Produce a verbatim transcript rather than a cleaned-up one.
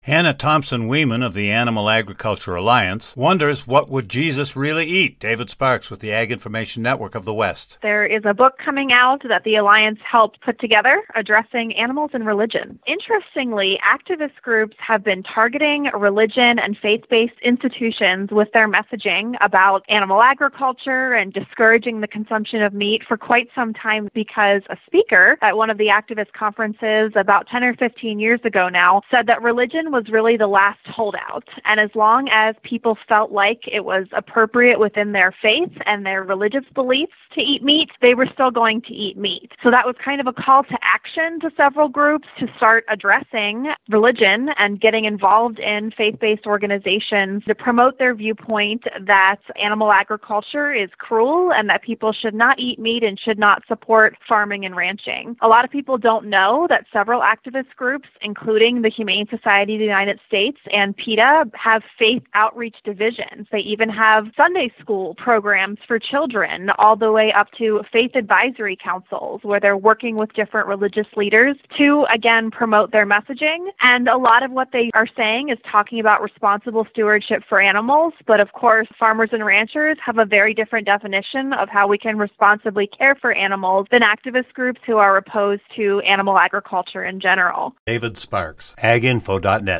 Hannah Thompson-Weeman of the Animal Agriculture Alliance wonders what would Jesus really eat. David Sparks with the Ag Information Network of the West. There is a book coming out that the Alliance helped put together addressing animals and religion. Interestingly, activist groups have been targeting religion and faith-based institutions with their messaging about animal agriculture and discouraging the consumption of meat for quite some time because a speaker at one of the activist conferences about ten or fifteen years ago now said that religion was really the last holdout. And as long as people felt like it was appropriate within their faith and their religious beliefs to eat meat, they were still going to eat meat. So that was kind of a call to action to several groups to start addressing religion and getting involved in faith-based organizations to promote their viewpoint that animal agriculture is cruel and that people should not eat meat and should not support farming and ranching. A lot of people don't know that several activist groups, including the Humane Society of the United States and PETA, have faith outreach divisions. They even have Sunday school programs for children, all the way up to faith advisory councils, where they're working with different religious leaders to, again, promote their messaging. And a lot of what they are saying is talking about responsible stewardship for animals. But of course, farmers and ranchers have a very different definition of how we can responsibly care for animals than activist groups who are opposed to animal agriculture in general. David Sparks, ag info dot net.